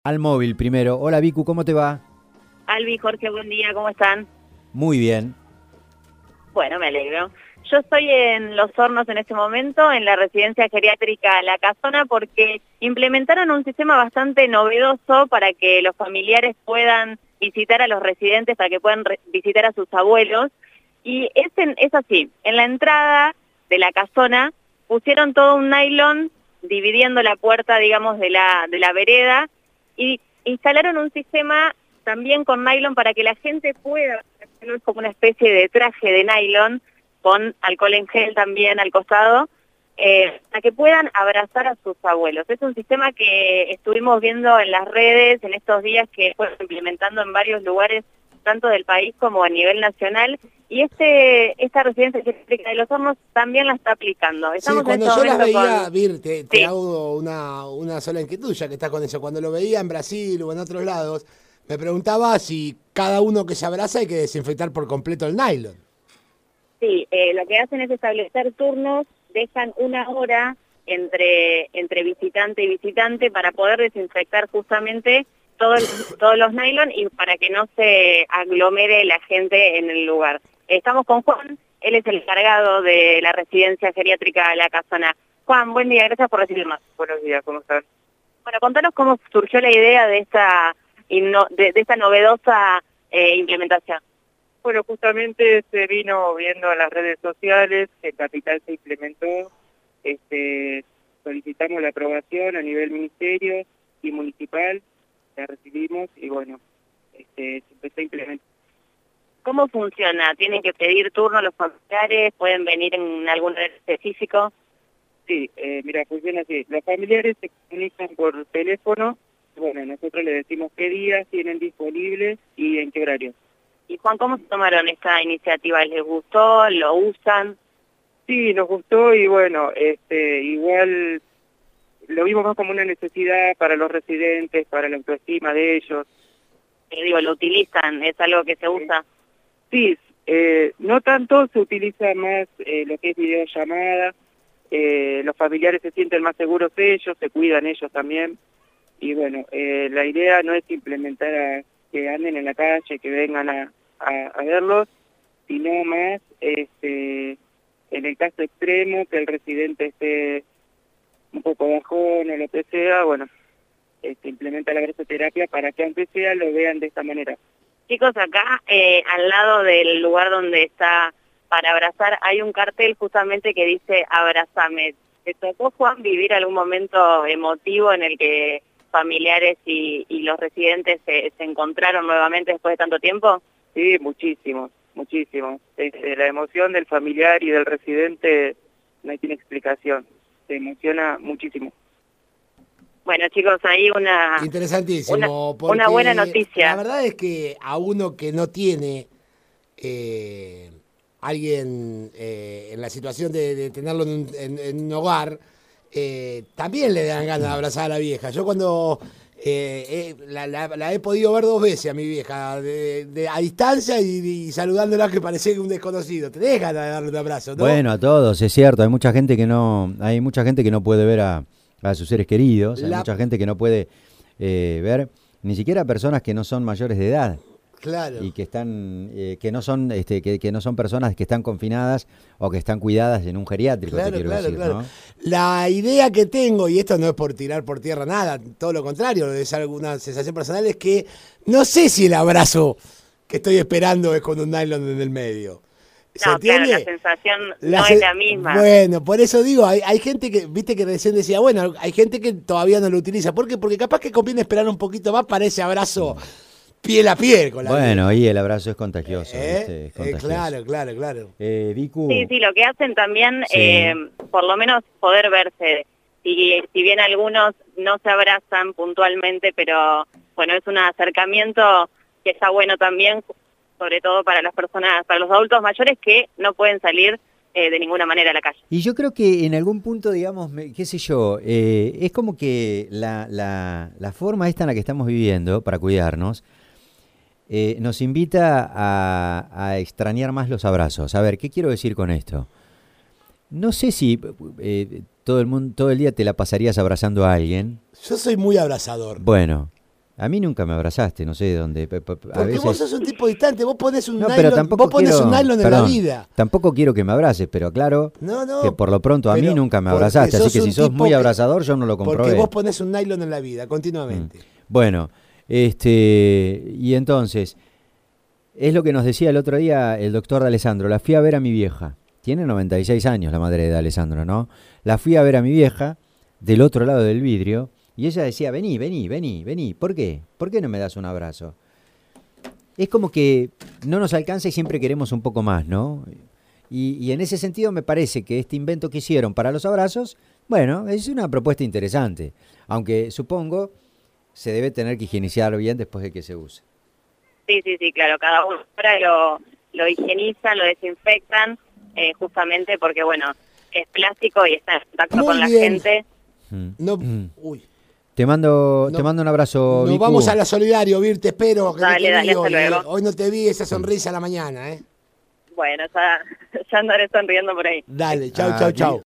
Al móvil primero. Hola Vicu, ¿cómo te va? Albi, Jorge, buen día, ¿cómo están? Muy bien. Bueno, me alegro. Yo estoy en Los Hornos en este momento, en la residencia geriátrica La Casona, porque implementaron un sistema bastante novedoso para que los familiares puedan visitar a los residentes, para que puedan visitar a sus abuelos. Y es así, en la entrada de La Casona pusieron todo un nylon dividiendo la puerta, digamos, de la vereda, y instalaron un sistema también con nylon para que la gente pueda, es como una especie de traje de nylon con alcohol en gel también al costado, para que puedan abrazar a sus abuelos. Es un sistema que estuvimos viendo en las redes en estos días, que fue implementando en varios lugares, tanto del país como a nivel nacional, y esta residencia geriátrica de Los Hornos también la está aplicando. Sí, Estamos cuando en este yo las momento veía, con... Vir, te Sí. hago una sola inquietud, ya que estás con eso. Cuando lo veía en Brasil o en otros lados, me preguntaba si cada uno que se abraza hay que desinfectar por completo el nylon. Sí, lo que hacen es establecer turnos, dejan una hora entre visitante y visitante para poder desinfectar justamente todos los nylon y para que no se aglomere la gente en el lugar. Estamos con Juan, él es el encargado de la residencia geriátrica La Casona. Juan, buen día, gracias por recibirnos. Buenos días, ¿cómo están? Bueno, contanos cómo surgió la idea de esta novedosa implementación. Bueno, justamente se vino viendo en las redes sociales, en Capital se implementó, solicitamos la aprobación a nivel ministerio y municipal, la recibimos y bueno, se empezó a implementar. ¿Cómo funciona? ¿Tienen que pedir turno los familiares? ¿Pueden venir en algún horario específico? Sí, mira, funciona así, los familiares se comunican por teléfono, bueno, nosotros les decimos qué días tienen disponibles y en qué horario. Y Juan, ¿cómo se tomaron esta iniciativa? ¿Les gustó? ¿Lo usan? Sí, nos gustó y bueno, igual lo vimos más como una necesidad para los residentes, para la autoestima de ellos. ¿Lo utilizan? ¿Es algo que se usa? Sí, no tanto, se utiliza más lo que es videollamada, los familiares se sienten más seguros ellos, se cuidan ellos también, y bueno, la idea no es implementar a que anden en la calle, que vengan a verlos, sino más, en el caso extremo, que el residente esté un poco bajón o lo que sea, bueno, implementa la brazoterapia para que aunque sea lo vean de esta manera. Chicos, acá al lado del lugar donde está para abrazar hay un cartel justamente que dice "Abrázame". ¿Te tocó, Juan, vivir algún momento emotivo en el que familiares y los residentes se encontraron nuevamente después de tanto tiempo? Sí, muchísimo, muchísimo. La emoción del familiar y del residente no tiene explicación, se emociona muchísimo. Bueno, chicos, ahí Interesantísimo. una buena noticia. La verdad es que a uno que no tiene alguien en la situación de tenerlo en un hogar, también le dan ganas de abrazar a la vieja. Yo cuando la he podido ver 2 veces a mi vieja, a distancia y saludándola que parecía un desconocido. Tenés ganas de darle un abrazo, ¿no? Bueno, a todos, es cierto. Hay mucha gente que no puede ver a sus seres queridos. Hay mucha gente que no puede ver ni siquiera personas que no son mayores de edad. Claro. Y que están que no son que no son personas que están confinadas o que están cuidadas en un geriátrico, Claro, te quiero claro, decir, claro. ¿no? La idea que tengo, y esto no es por tirar por tierra nada, todo lo contrario, es alguna sensación personal, es que no sé si el abrazo que estoy esperando es con un nylon en el medio. ¿Se No, entiende? claro, la sensación no es la misma. Bueno, por eso digo, hay gente que, viste que recién decía, bueno, hay gente que todavía no lo utiliza. ¿Por qué? Porque capaz que conviene esperar un poquito más para ese abrazo piel a piel con la Bueno, vieja. y el abrazo es contagioso, ¿viste? Es contagioso. Claro. Vicu, Sí, lo que hacen también, Sí. por lo menos poder verse. Si bien algunos no se abrazan puntualmente, pero bueno, es un acercamiento que está bueno también, sobre todo para las personas, para los adultos mayores que no pueden salir de ninguna manera a la calle. y yo creo que en algún punto, digamos, qué sé yo, es como que la forma esta en la que estamos viviendo para cuidarnos nos invita a extrañar más los abrazos. A ver, ¿qué quiero decir con esto? No sé si todo el día te la pasarías abrazando a alguien. Yo soy muy abrazador. Bueno, A mí nunca me abrazaste, no sé de dónde. A Porque veces... vos sos un tipo distante, vos pones un No, nylon, pero tampoco vos pones quiero, un nylon en la perdón, vida. tampoco quiero que me abraces, pero claro No, que por lo pronto a mí pero nunca me porque abrazaste, así sos que si un sos tipo muy que- abrazador yo no lo comprobé. Porque vos pones un nylon en la vida, continuamente. Bueno, y entonces, es lo que nos decía el otro día el doctor de Alessandro, la fui a ver a mi vieja, tiene 96 años la madre de Alessandro, ¿no? La fui a ver a mi vieja del otro lado del vidrio y ella decía, vení, vení, vení, vení, ¿por qué? ¿Por qué no me das un abrazo? Es como que no nos alcanza y siempre queremos un poco más, ¿no? Y en ese sentido me parece que este invento que hicieron para los abrazos, bueno, es una propuesta interesante, aunque supongo se debe tener que higienizar bien después de que se use. Sí, sí, sí, claro, cada uno ahora lo higienizan, lo desinfectan, justamente porque, bueno, es plástico y está en contacto Muy con la bien. gente. No, Mm. uy. Te mando No, un abrazo, Nos Vicu. vamos a la solidario, Vir, te espero. Que Dale, no te dale, vi hasta hoy, luego. Hoy no te vi esa sonrisa a la mañana, Bueno, ya andaré sonriendo por ahí. Dale, chau, Ah, chau, chau.